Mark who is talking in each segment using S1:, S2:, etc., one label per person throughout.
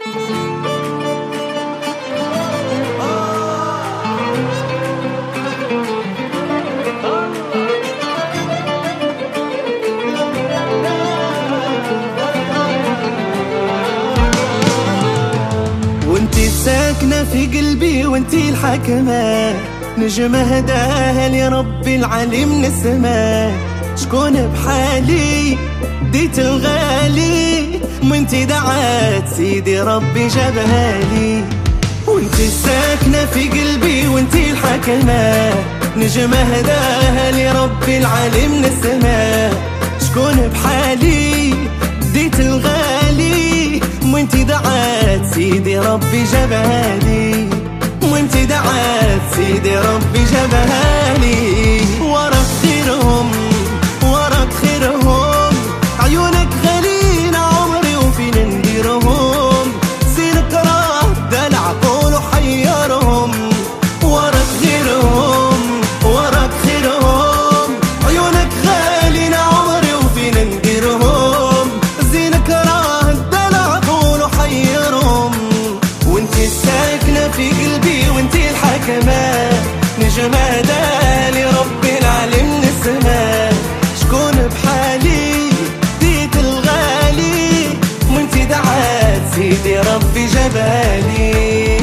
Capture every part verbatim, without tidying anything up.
S1: وانتي ساكنة في قلبي وانتي الحكمة، نجمة هداها لي ربي العلي من السماء. شكون بحالي ديت الغالي، وانتي دعات سيدي ربي جابها لي. وانتي ساكنة في قلبي وانتي الحكمة، نجمة هداها لي ربي العلي من السماء. شكون بحالي ديت الغالي، وانتي دعات سيدي ربي جابها لي. وانتي دعات سيدي ربي جابها لي. وراك خيرهم وراك خيرهم، عيونك غالين عمري وفين نديرهم. زينك راه دلع قولوا حيرهم. وراك خيرهم وراك خيرهم، عيونك غالين عمري وفين نديرهم. زينك راه دلع قولوا حيرهم. وانتي ساكنة في قلبي وانتي الحكمة، نجمة دالي ربي العلي من السماء. شكون بحالي ديت الغالي، وانتي دعات سيدي ربي جبالي.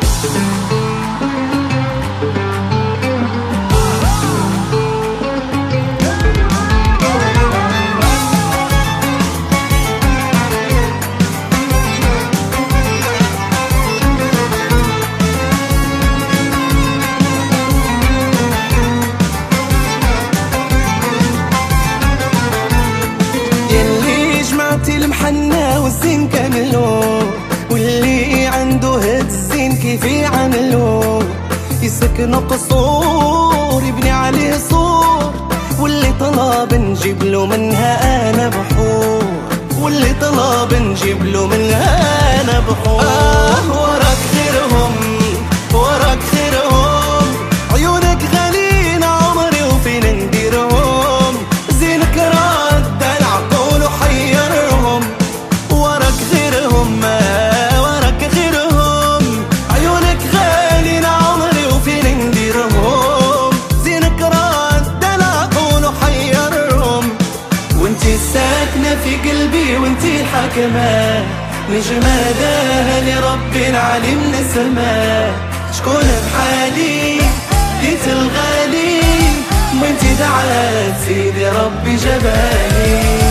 S1: المحنة والزين كاملو، واللي عنده هاد الزين كيف يعملو. يسكن قصور يبني عليه صور، واللي طلب نجيب له منها انا بحور. واللي طلب نجيب له منها انا بحور. آه وراك خيرهم وراك خيرهم، عيونك غالين عمري وفين نديرهم. زينك راد دلع قولوا حيرهم. وراك خيرهم وراك خيرهم، عيونك غالين عمري وفين نديرهم. زينك راد دلع قولوا حيرهم. وانتي ساكنة في قلبي وانتي الحكمة، نجمة داها لربي العلي من السماء. شكون بحالي ديت الغالي، وانتي دعات سيدي ربي جبالي.